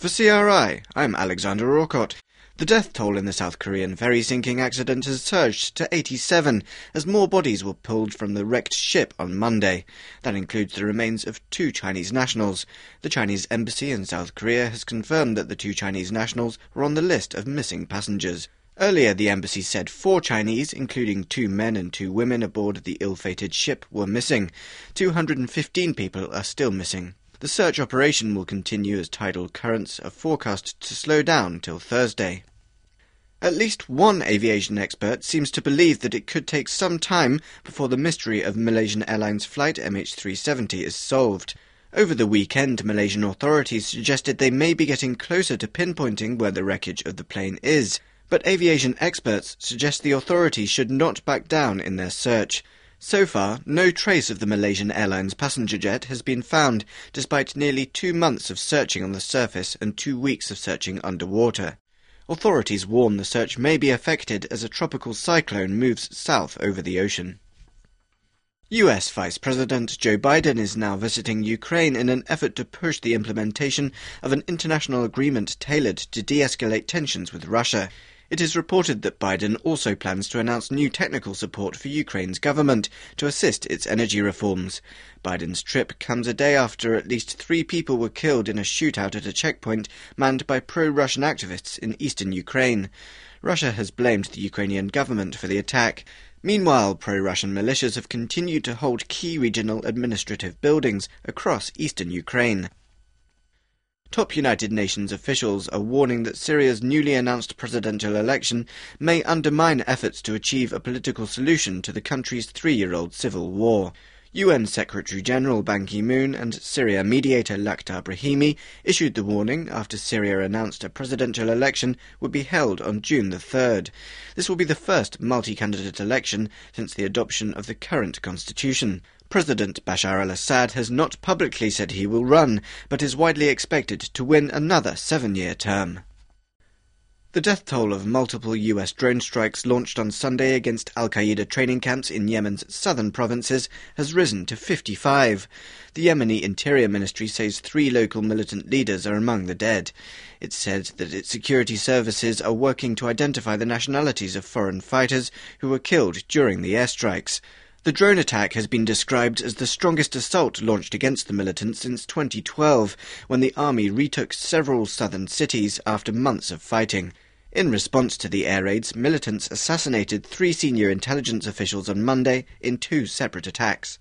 For CRI, I'm Alexander Orcott. The death toll in the South Korean ferry-sinking accident has surged to 87 as more bodies were pulled from the wrecked ship on Monday. That includes the remains of 2 Chinese nationals. The Chinese embassy in South Korea has confirmed that the 2 Chinese nationals were on the list of missing passengers. Earlier, the embassy said 4 Chinese, including 2 men and 2 women aboard the ill-fated ship, were missing. 215 people are still missing. The search operation will continue as tidal currents are forecast to slow down till Thursday. At least one aviation expert seems to believe that it could take some time before the mystery of Malaysian Airlines flight MH370 is solved. Over the weekend, Malaysian authorities suggested they may be getting closer to pinpointing where the wreckage of the plane is. But aviation experts suggest the authorities should not back down in their search. So far, no trace of the Malaysian Airlines passenger jet has been found, despite nearly 2 months of searching on the surface and 2 weeks of searching underwater. Authorities warn the search may be affected as a tropical cyclone moves south over the ocean. US Vice President Joe Biden is now visiting Ukraine in an effort to push the implementation of an international agreement tailored to de-escalate tensions with Russia. It is reported that Biden also plans to announce new technical support for Ukraine's government to assist its energy reforms. Biden's trip comes a day after at least 3 people were killed in a shootout at a checkpoint manned by pro-Russian activists in eastern Ukraine. Russia has blamed the Ukrainian government for the attack. Meanwhile, pro-Russian militias have continued to hold key regional administrative buildings across eastern Ukraine. Top United Nations officials are warning that Syria's newly announced presidential election may undermine efforts to achieve a political solution to the country's 3-year-old civil war. UN Secretary-General Ban Ki-moon and Syria mediator Lakhdar Brahimi issued the warning after Syria announced a presidential election would be held on June the 3rd. This will be the first multi-candidate election since the adoption of the current constitution. President Bashar al-Assad has not publicly said he will run, but is widely expected to win another 7-year term. The death toll of multiple US drone strikes launched on Sunday against al-Qaeda training camps in Yemen's southern provinces has risen to 55. The Yemeni Interior Ministry says 3 local militant leaders are among the dead. It said that its security services are working to identify the nationalities of foreign fighters who were killed during the airstrikes. The drone attack has been described as the strongest assault launched against the militants since 2012, when the army retook several southern cities after months of fighting. In response to the air raids, militants assassinated 3 senior intelligence officials on Monday in 2 separate attacks.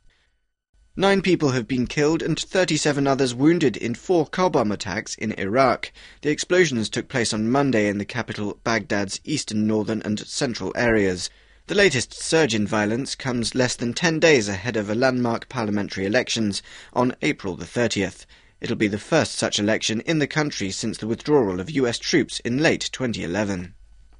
9 people have been killed and 37 others wounded in 4 car bomb attacks in Iraq. The explosions took place on Monday in the capital Baghdad's eastern, northern and central areas. The latest surge in violence comes less than 10 days ahead of a landmark parliamentary elections on April the 30th. It'll be the first such election in the country since the withdrawal of US troops in late 2011.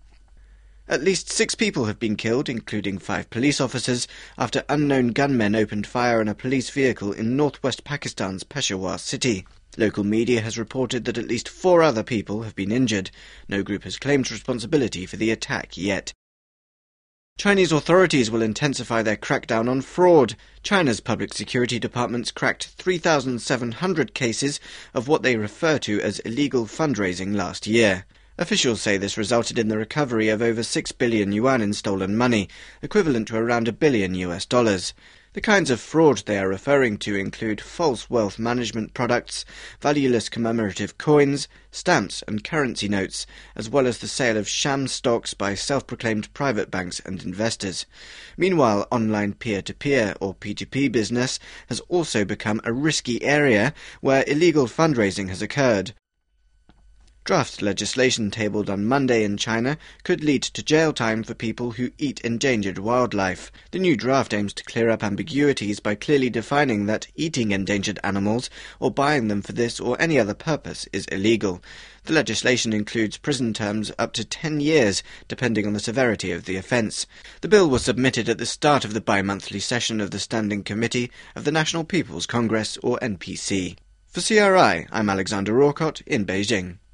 At least 6 people have been killed, including 5 police officers, after unknown gunmen opened fire on a police vehicle in northwest Pakistan's Peshawar city. Local media has reported that at least 4 other people have been injured. No group has claimed responsibility for the attack yet. Chinese authorities will intensify their crackdown on fraud. China's public security departments cracked 3,700 cases of what they refer to as illegal fundraising last year. Officials say this resulted in the recovery of over 6 billion yuan in stolen money, equivalent to around $1 billion. The kinds of fraud they are referring to include false wealth management products, valueless commemorative coins, stamps and currency notes, as well as the sale of sham stocks by self-proclaimed private banks and investors. Meanwhile, online peer-to-peer or P2P business has also become a risky area where illegal fundraising has occurred. Draft legislation tabled on Monday in China could lead to jail time for people who eat endangered wildlife. The new draft aims to clear up ambiguities by clearly defining that eating endangered animals or buying them for this or any other purpose is illegal. The legislation includes prison terms up to 10 years, depending on the severity of the offence. The bill was submitted at the start of the bi-monthly session of the Standing Committee of the National People's Congress, or NPC. For CRI, I'm Alexander Orcott in Beijing.